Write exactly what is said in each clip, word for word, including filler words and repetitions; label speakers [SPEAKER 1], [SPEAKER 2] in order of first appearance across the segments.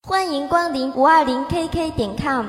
[SPEAKER 1] 欢迎光临五二零 K K 点 com。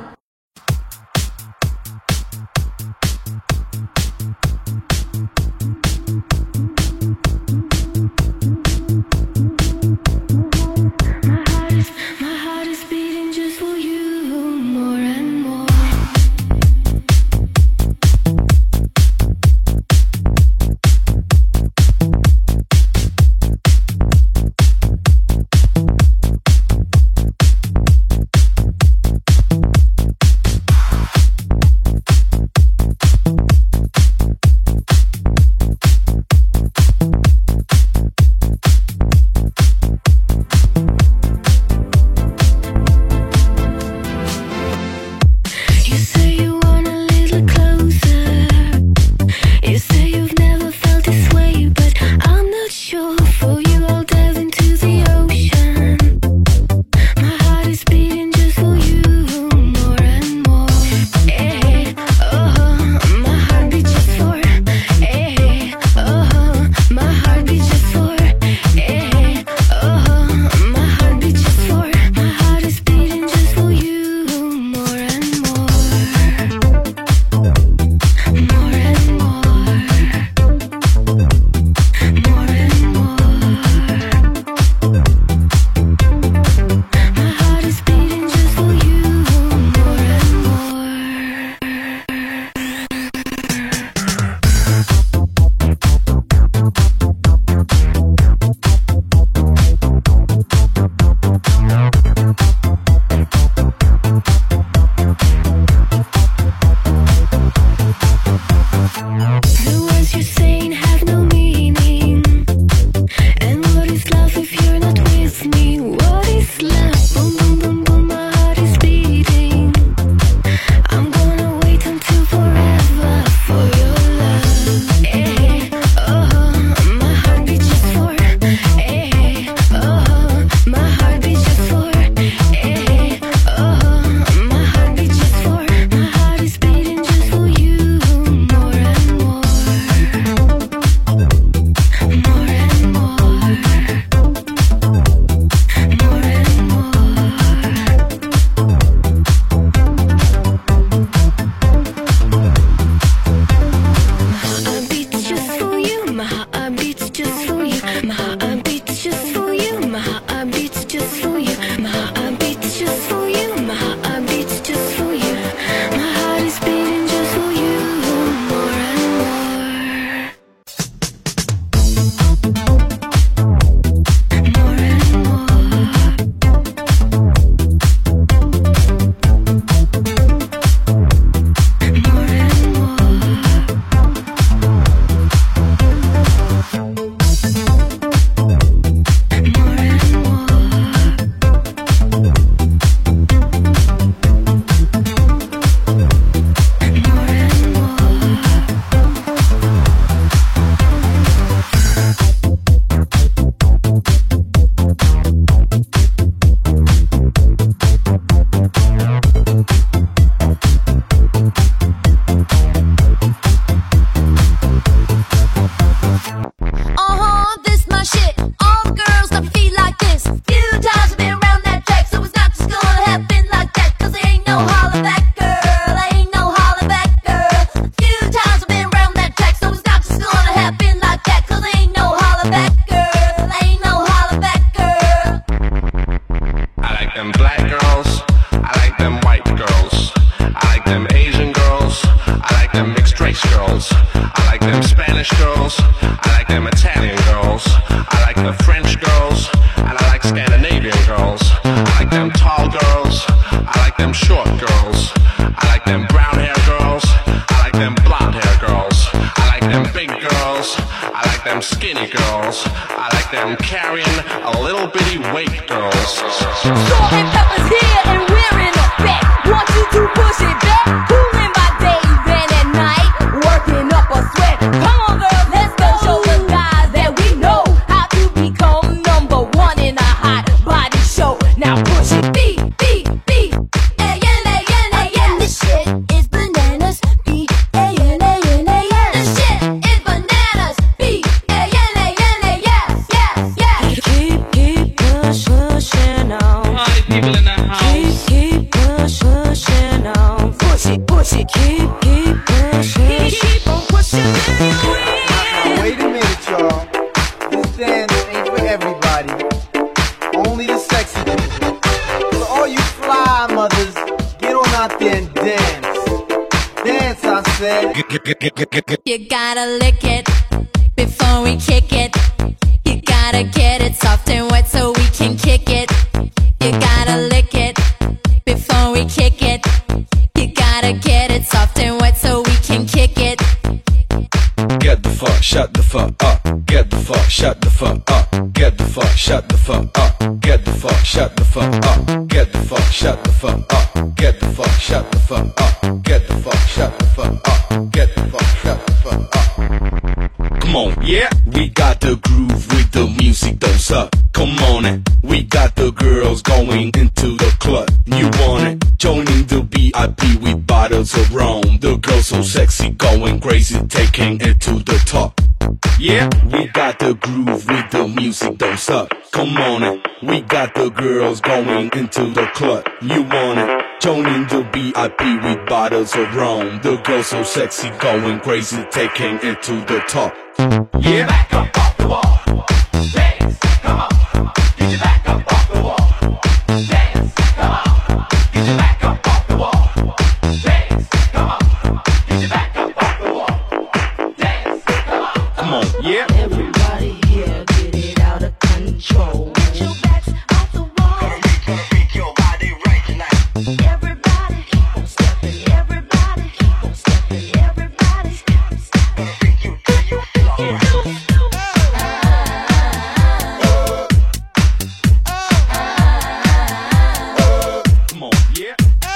[SPEAKER 2] People girl in the house.
[SPEAKER 3] Keep, keep push, pushing on. Push it, push it. Keep, keep pushing. Keep, keep on pushing.
[SPEAKER 4] Now wait a minute, y'all. This dance ain't for everybody. Only the sexy people. So all you fly mothers, get on out there and dance. Dance, I said.
[SPEAKER 5] You gotta lick it before we kick it. You gotta get it soft and wet so we can kick it. You gotta lick it before we kick it. You gotta get it soft and wet so we can kick it.
[SPEAKER 6] Get the fuck, shut the fuck up. Get the fuck, shut the fuck up. Get the fuck, shut the fuck up. Get the fuck, shut the fuck up. Get the fuck, shut the fuck up. Get the fuck, shut the fuck up. Get the fuck, shut the fuck up. Get the fuck, shut the fuck up. Come on, yeah, we got the groove with the music, don't suck. Come on, and we got the girls going into the club. You want it? Joining the V I P with bottles of rum. The girls so sexy, going crazy, taking it to the top. Yeah, we got the groove with the music, don't suck. Come on, and we got the girls going into the club. You want it? Joining the V I P with bottles of rum. The girls so sexy, going crazy, taking it to the top. Yeah, back up off the wall. Dance, come on. Get your back up off the wall. Dance, come on. Get your back up off the wall. Dance, come on. Get your back up off the wall. Dance, come on. Come on, yeah.
[SPEAKER 3] Everybody here, get it out of control.
[SPEAKER 5] Get your backs off the wall.
[SPEAKER 7] Gonna freak your body right tonight.
[SPEAKER 5] Everybody keep on stepping. Everybody keep on stepping. Everybody step, step.
[SPEAKER 7] Gonna freak you till you flow.
[SPEAKER 6] Come on, yeah.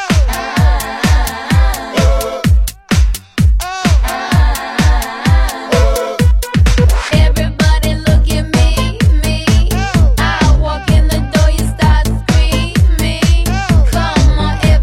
[SPEAKER 5] Everybody look at me, me. I walk in the door, you start screaming. Come on,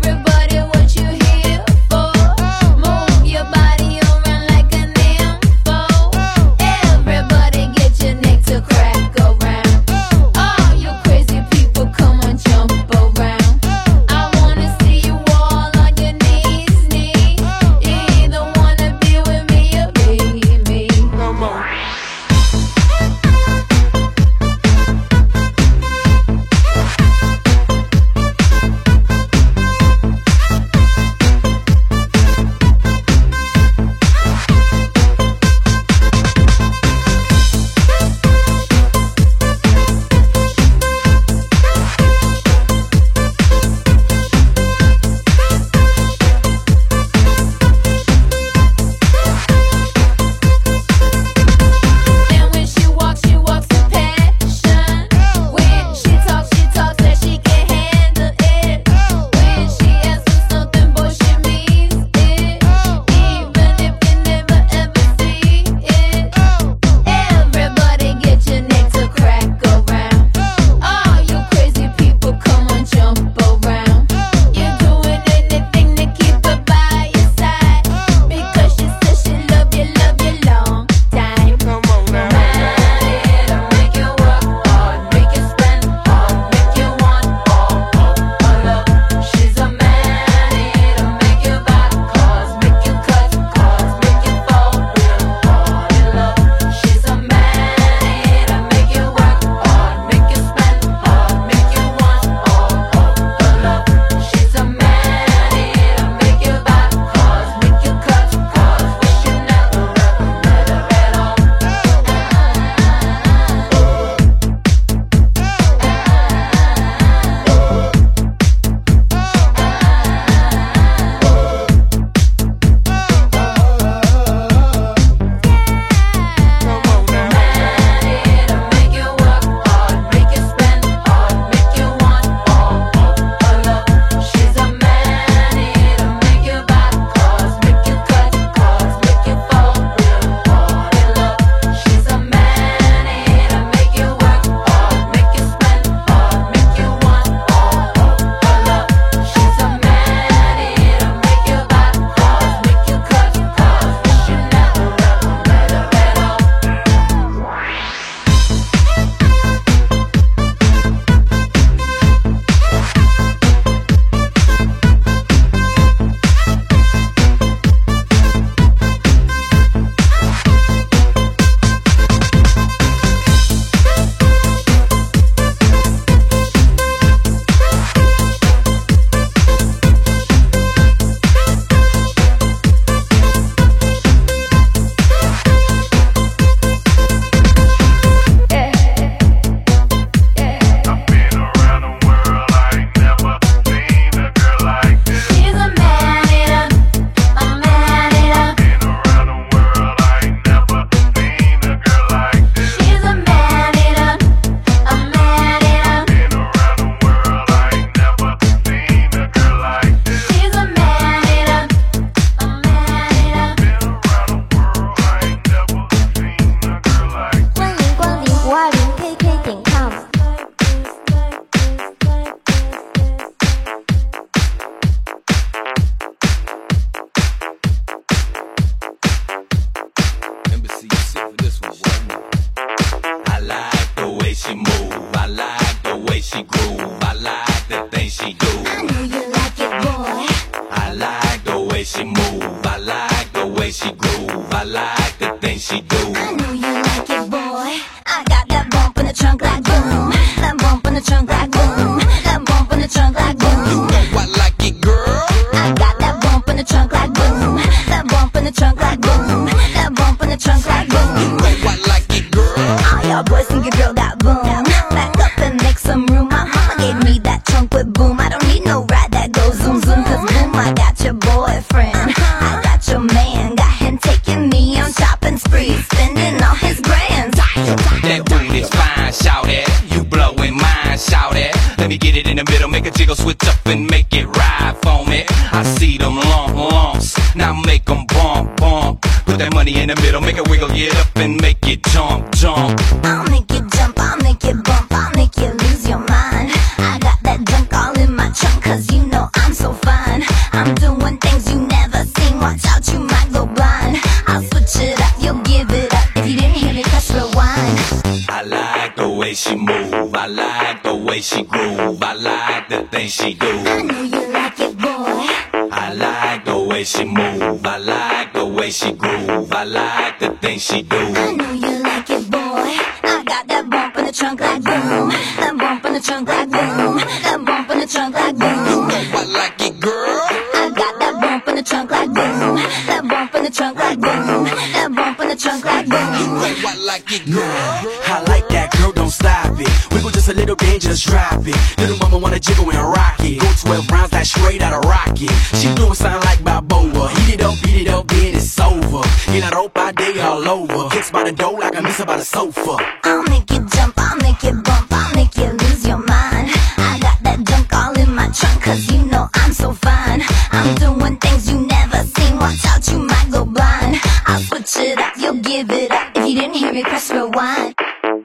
[SPEAKER 5] trunk like boom.
[SPEAKER 3] You know I like it, girl.
[SPEAKER 5] I got that bump in the trunk like boom. That bump in the trunk like boom. That bump in the trunk like boom.
[SPEAKER 3] You know I like it, girl.
[SPEAKER 5] All y'all boys think your girl got boom. Back up and make some room. My mama gave me that trunk with boom. I don't need no ride that goes zoom zoom. Cause boom, I got your boyfriend. I got your man. Got him taking me on shopping spree. Spending all his grands.
[SPEAKER 3] That booty's fine, shout it. You blowing mine, shout it. Let me get it in the middle, make a jiggle, switch up and make it ride for me. I see them long lumps, now make them bump, bump. Put that money in the middle, make it wiggle, get up and make it jump, jump.
[SPEAKER 5] I'll make you jump, I'll make you bump, I'll make you lose your mind. I got that junk all in my trunk, cause you know I'm so fine. I'm doing things you never seen, watch out, you might go blind. I'll switch it up, you'll give it up. If you didn't hear me, press rewind.
[SPEAKER 3] I like the way she move, I like the way she groove, I like the things she do.
[SPEAKER 5] I know you like it, boy.
[SPEAKER 3] I like the way she move, I like the way she groove, I like the things she do.
[SPEAKER 5] I know you like it, boy. I got that bump in the trunk like boom. That bump in the trunk like boom. That bump in the trunk like boom.
[SPEAKER 3] I like it, girl.
[SPEAKER 5] I got that bump in the trunk like boom. That bump in the trunk like boom. That bump in the trunk like boom.
[SPEAKER 3] I like it, girl.
[SPEAKER 2] I like that, girl, don't stop it. Wiggle just a little bit, just drop it. Little mama wanna jiggle and rock it. Go twelve rounds, that straight out of rocket. She doing something like Balboa. Heat it up, beat it up, then it's over. In a rope all day all over. Kicks by the door like I miss her by the sofa.
[SPEAKER 5] I'll make you jump, I'll make you bump, I'll make you lose your mind. I got that junk all in my trunk, cause you know I'm so fine. I'm doing things you never seen, watch out, you might go blind. I'll switch it up, you'll give it up. If you didn't hear me, press rewind.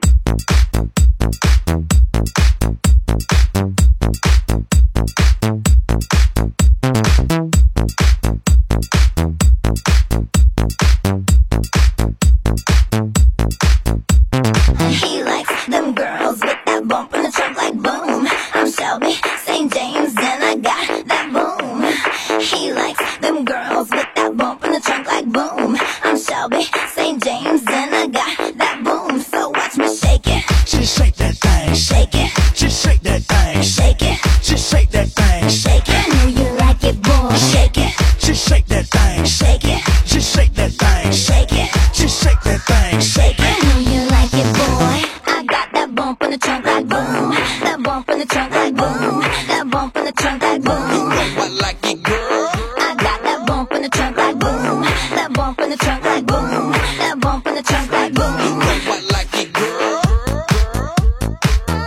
[SPEAKER 5] He likes them girls with that bump in the trunk like boom. I'm Shelby, Saint James, and I got that boom. He likes them girls with that bump in the trunk like boom. I'm Shelby, Saint James, and I got that boom. So watch me shake it,
[SPEAKER 2] Just shake that thing.
[SPEAKER 5] shake it,
[SPEAKER 2] Just shake that thing.
[SPEAKER 5] shake it,
[SPEAKER 2] Just shake that thing.
[SPEAKER 5] shake it. I know you like it, boy. Shake it,
[SPEAKER 2] Just shake that thing.
[SPEAKER 5] shake it,
[SPEAKER 2] Just shake that thing.
[SPEAKER 5] shake it,
[SPEAKER 2] Just shake that thing.
[SPEAKER 5] shake it. I know you like it, boy. I got that bump in the trunk like boom. That bump in the trunk like boom. That bump in the trunk like boom.
[SPEAKER 3] I like it, girl.
[SPEAKER 5] I got that bump in the trunk like boom. That bump in the trunk like boom. That bump in the trunk like boom.
[SPEAKER 3] I like it,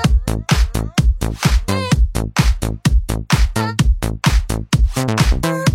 [SPEAKER 3] girl.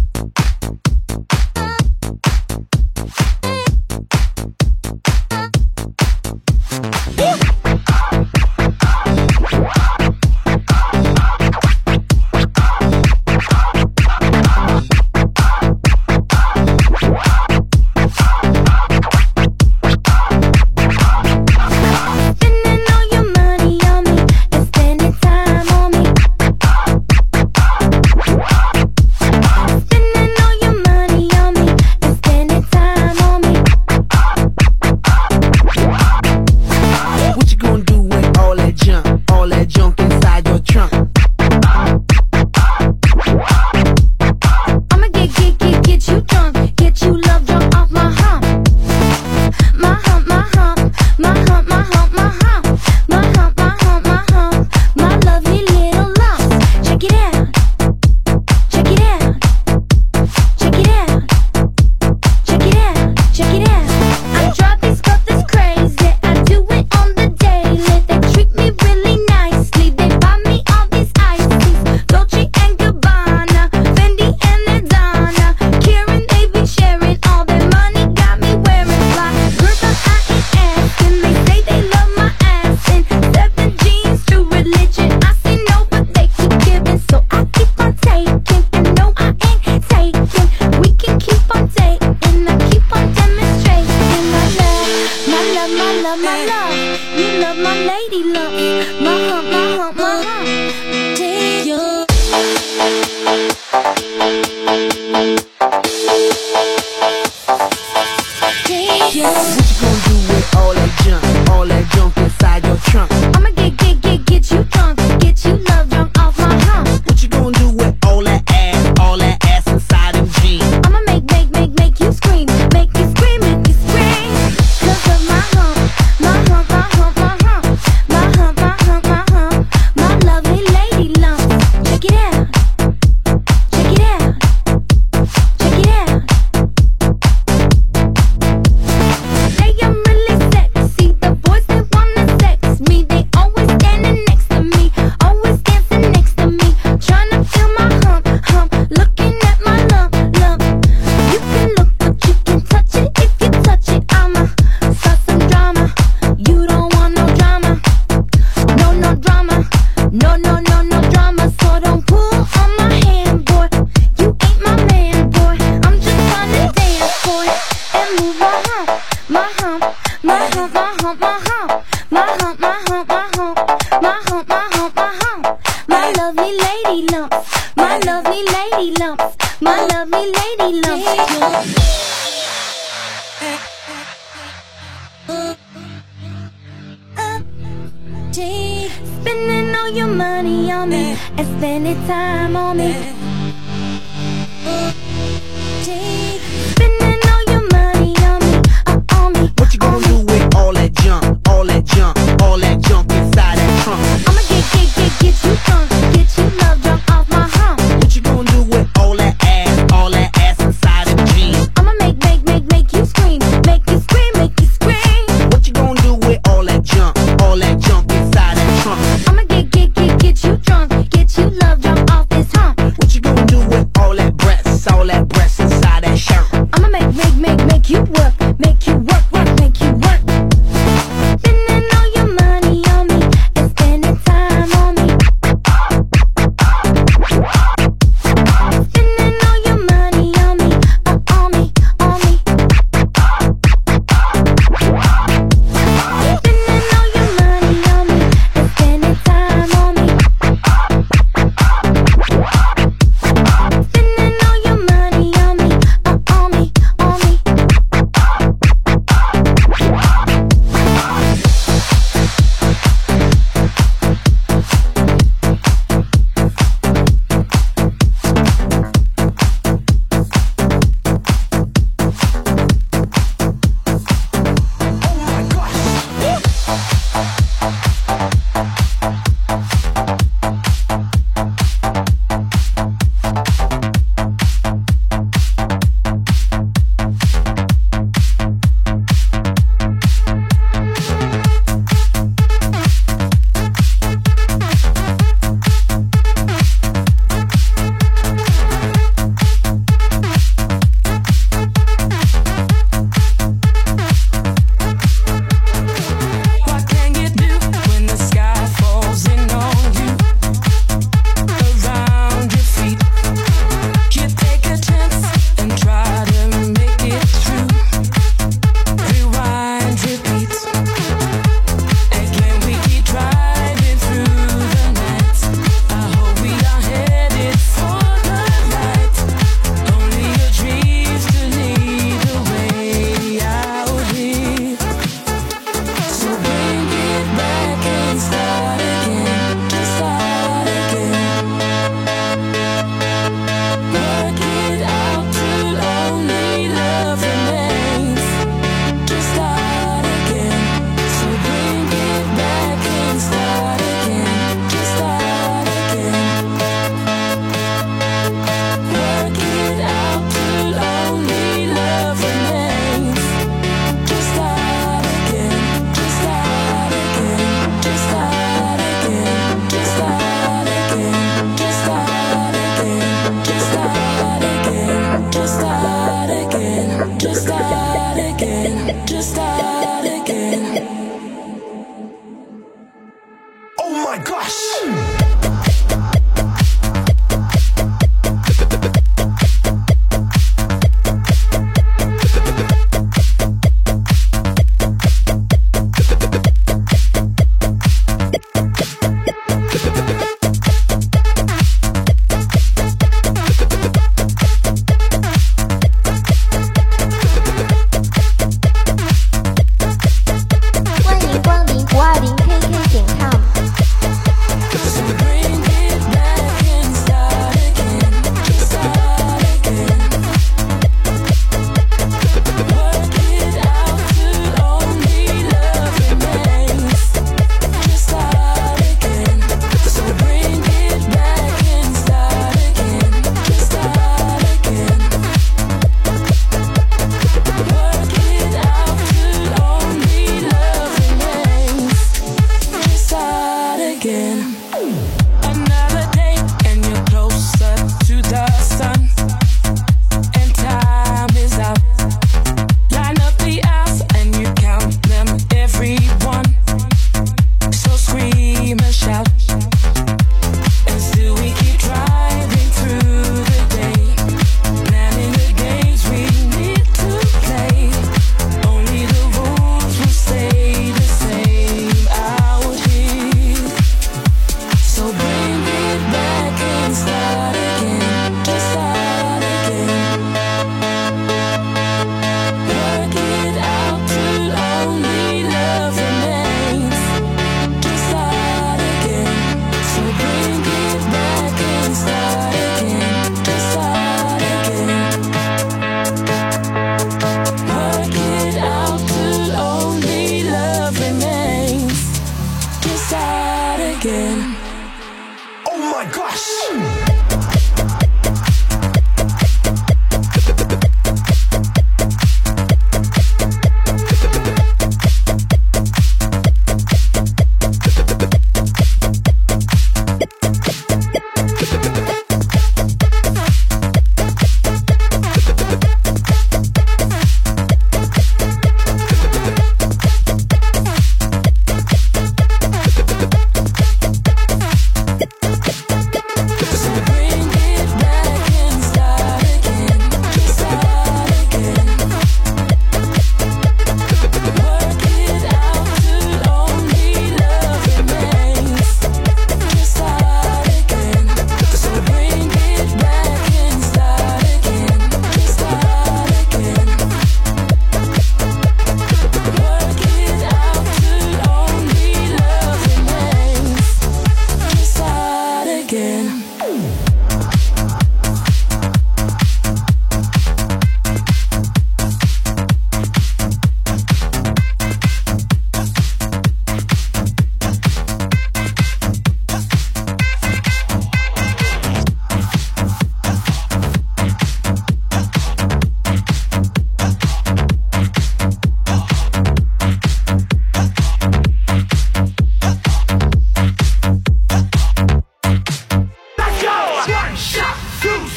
[SPEAKER 8] lady lumps, my lovely lady lumps, my lovely lady lumps. Spending all your money on me and spending time on me. Spending all your money on me, uh, on me.
[SPEAKER 2] What you gonna do with all that junk, all that junk, all that junk inside that trunk?
[SPEAKER 8] I'ma get, get, get, get you drunk, get you love drunk off my hump.
[SPEAKER 2] What you gonna do with all that ass, all that ass inside the jeans?
[SPEAKER 8] I'ma make, make, make, make you scream, make you scream, make you scream.
[SPEAKER 2] What you gonna do with all that junk, all that junk inside that trunk?
[SPEAKER 8] I'ma get, get, get, get you drunk, get you love drunk off this hump.
[SPEAKER 2] What you gonna do with all that breasts, all that breasts inside that shirt?
[SPEAKER 8] I'ma make, make, make, make you work, make you work, work, make you work. Spending all your money on me and spending time on me. Spending all your money on me, uh, on me, on me. Spending all your money on me and spending time on me. Spending all your money on me, uh, on me, on me.
[SPEAKER 9] What can you do when the sky falls in on you? Around your feet, you take a chance and try to make it through. Rewind, repeat. Again we keep driving through the night. I hope we are headed for the light. Only your dreams to lead the way out here. So bring it back and start again, just start again. Work it out till only love remains. Just start again. So bring it back and start again, just start again. Work it out till only love remains. Just start again, just start again, just start again, just start again, just start again, just start again, just start again, just start again, just start again.
[SPEAKER 2] Oh my gosh!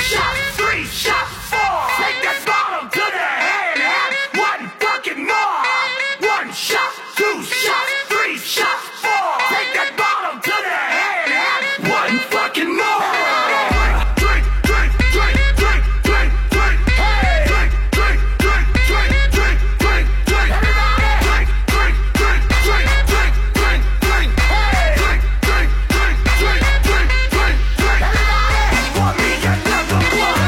[SPEAKER 2] shots, three shots, four. Take that bottle to the head and one fucking more. One shot, two shots, three shots, four. Take that bottle to the head and one fucking more. Drink, drink, drink, drink, drink, drink, hey. Drink, drink, drink, drink, drink, drink, drink. Everybody. Drink, drink, drink, drink, drink, drink, drink, hey. Drink, drink, drink, drink, drink, drink, drink. Everybody. Pour me another one.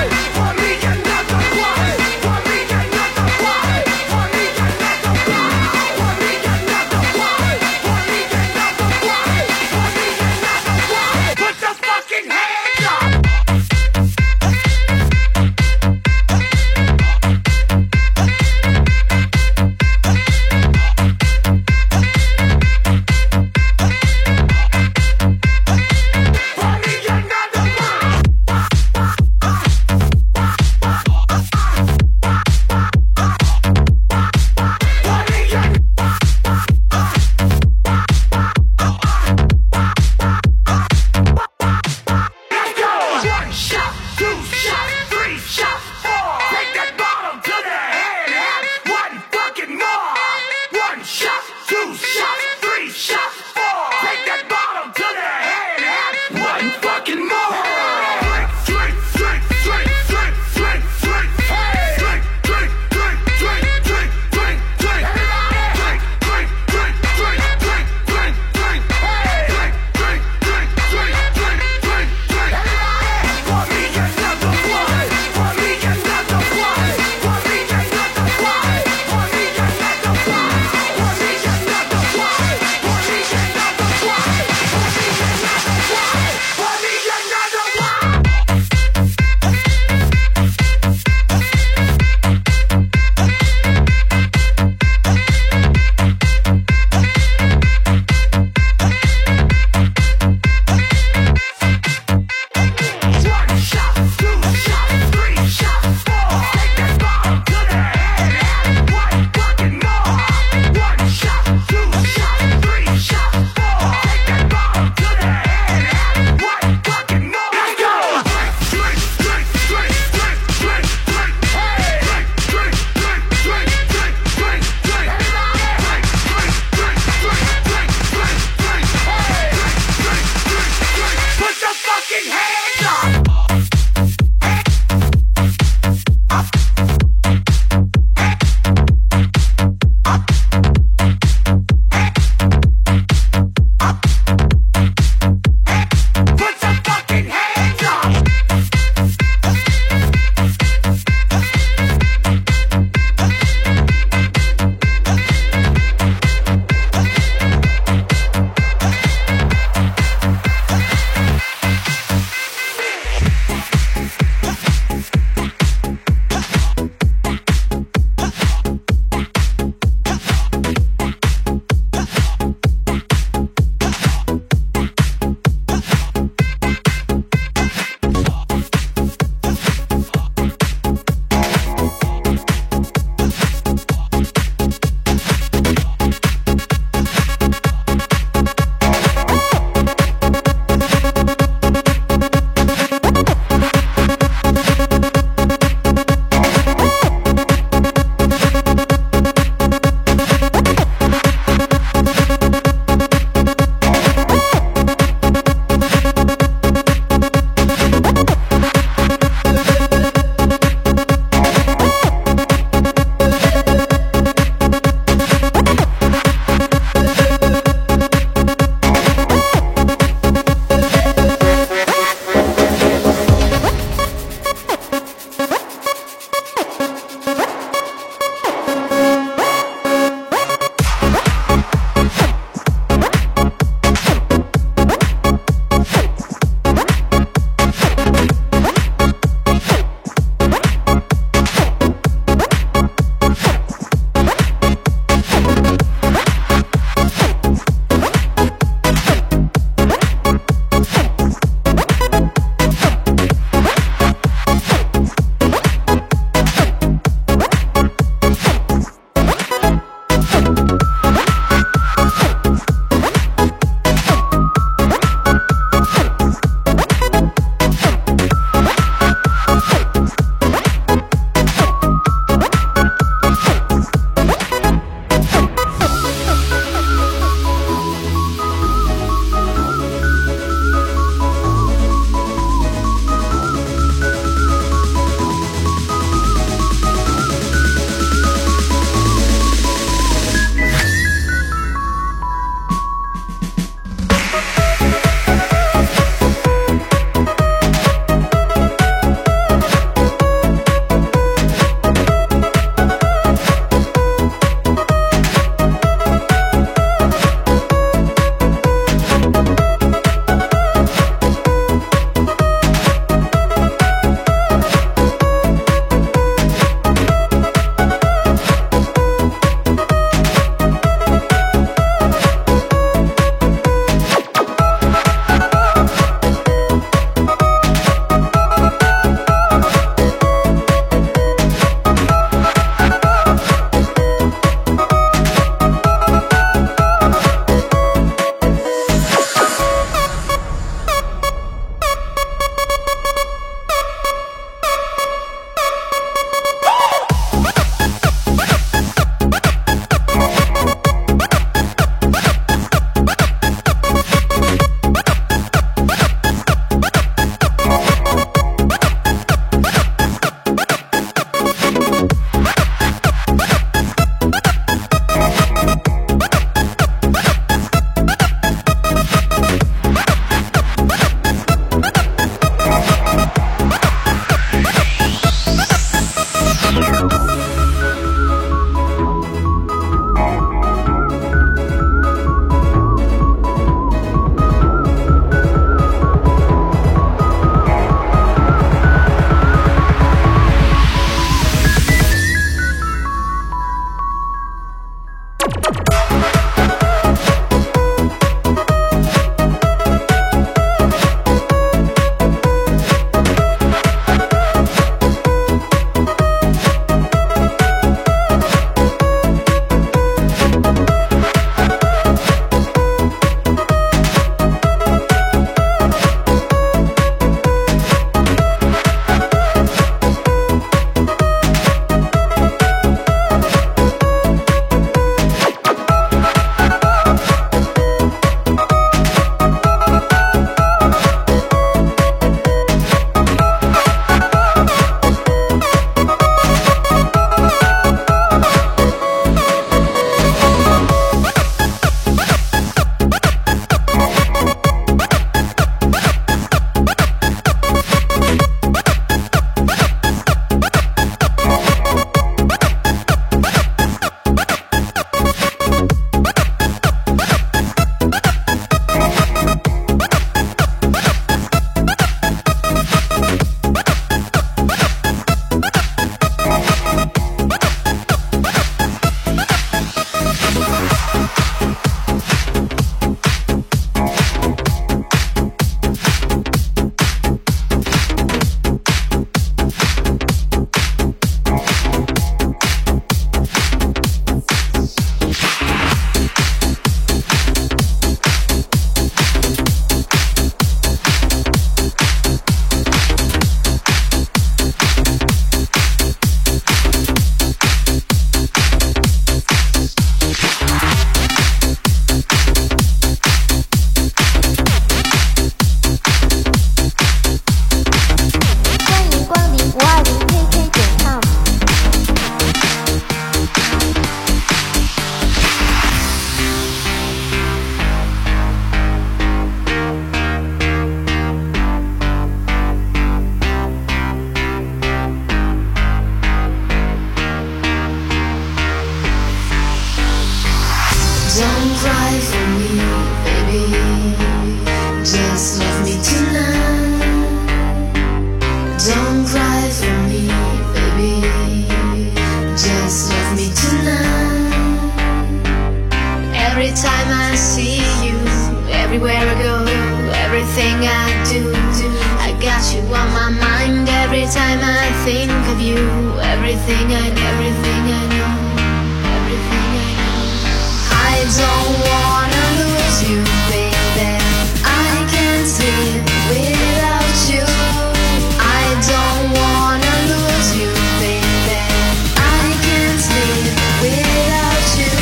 [SPEAKER 10] from me, baby. Just love me tonight. Every time I see you, everywhere I go, everything I do, I got you on my mind. Every time I think of you, everything I, everything I know, everything I know. I don't wanna lose you, baby. I can't live without you. I don't wanna lose you, baby. I can't live without you.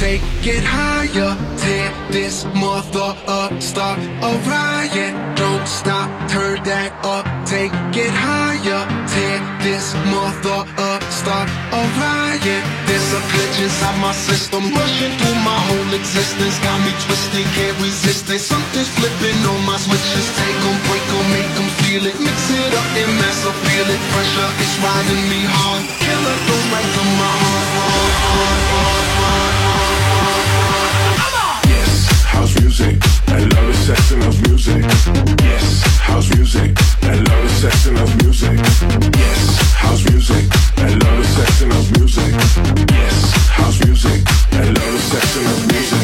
[SPEAKER 2] take it higher. Tear this mother up, start a riot. Don't stop, turn that up, take it higher. Tear this mother up, start a riot. There's a glitch inside my system, rushing through my whole existence. Got me twisted, can't resist it. Something's flipping on my switches. Take them, break them, make them feel it. Mix it up and mess up, feel it. Pressure is riding me hard. Killer, don't right to my heart.
[SPEAKER 11] Yes, house music, I love the sex and love music. Yes, house music, I love the sex and love music. Yes, house music, I love the sex and love music. Yes, house music, I love the sex and love music.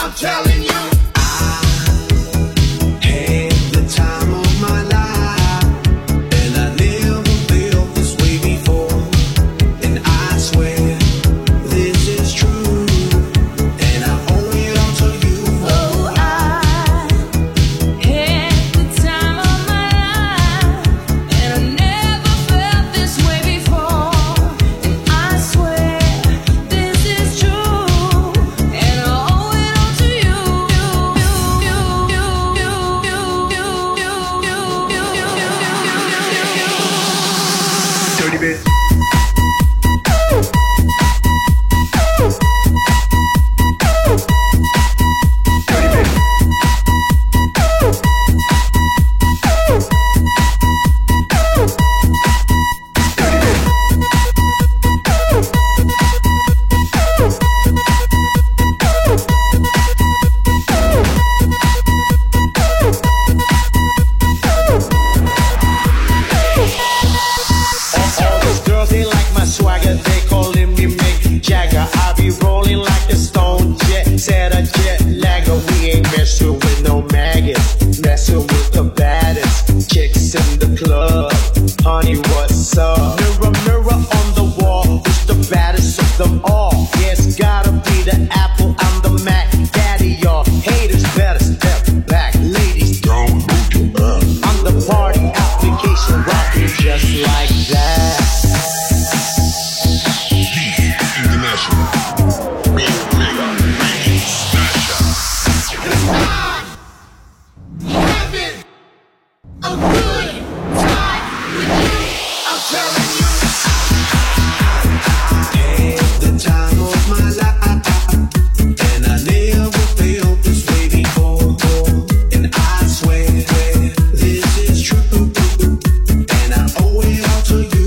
[SPEAKER 12] telling you, I had the time of my life. baddest chicks in the club. Honey, what's up? Mirror, mirror on the wall, who's the baddest of them all? Yeah, it's gotta be the Apple, I'm the Mac. Daddy, y'all haters better step back. Ladies, don't move your butt. On the party application, rocking just like that.
[SPEAKER 11] International.
[SPEAKER 12] Having a good time with you, I'm telling you. Had the time of my life, and I never felt this way before. And I swear this is true, and I owe it all to you.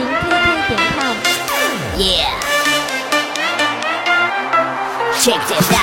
[SPEAKER 1] Check this out.